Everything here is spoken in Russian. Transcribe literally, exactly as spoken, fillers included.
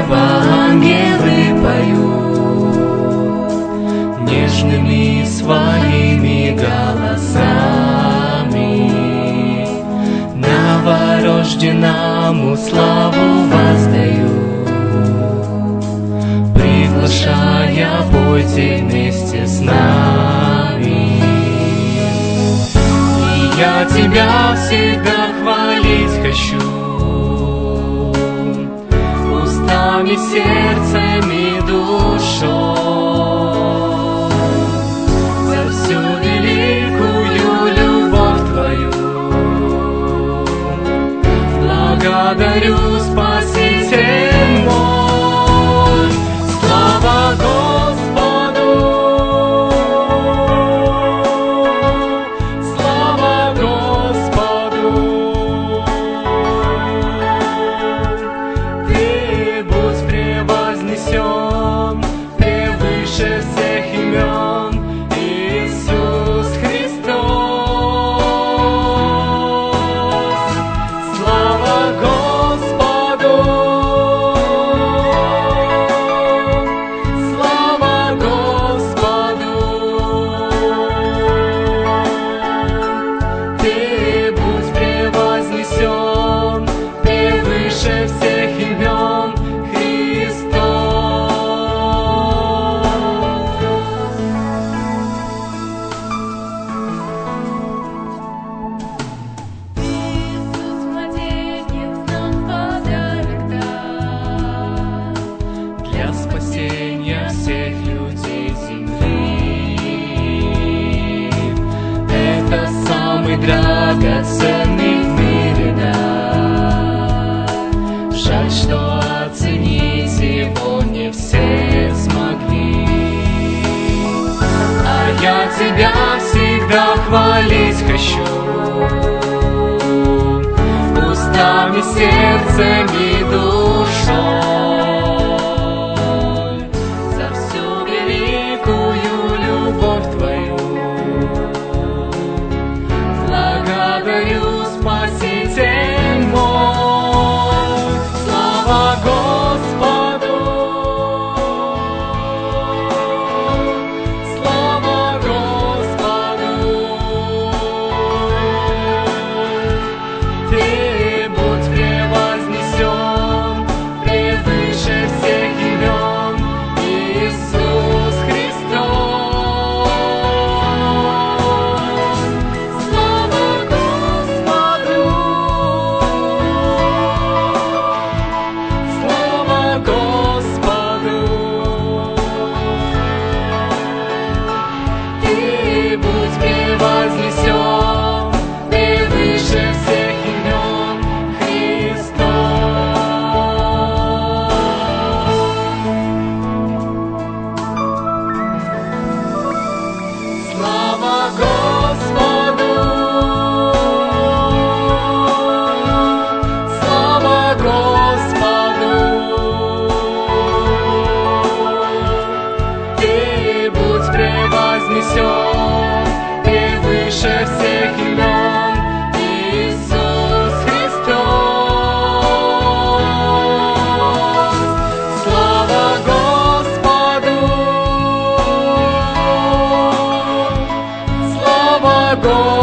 неба ангелы поют нежными своими голосами, новорожденному славу воздают, приглашая пойти вместе с нами. И я Тебя всегда хвалить хочу, устами, сердцем и душой, за всю великую любовь Твою. Благодарю, Спаситель мой, слава Господу, слава Господу. Ты будь превознесен превыше всех имен, Иисус Христос. Слава Господу, слава Господу. Ты будь превознесен превыше всех имен, Иисус, младенец, нам подарок дан Для спасения всех людей земли. Это самый драгоценный в мире дар. Жаль, что оценить его не все смогли. А я Тебя всегда хвалить хочу, устами, сердцем и душой, за всю великую любовь Твою. Благодарю, Спаситель мой, слава Господу, слава Господу. Ты будь превознесен превыше всех имен, Иисус Христос. Слава Господу, слава Господу. Ты будь превознесен превыше всех имен, Христос. Слава Господу, слава Господу. Ты будь превознесен превыше всех имен, Иисус Христос. Слава Господу, слава Господу.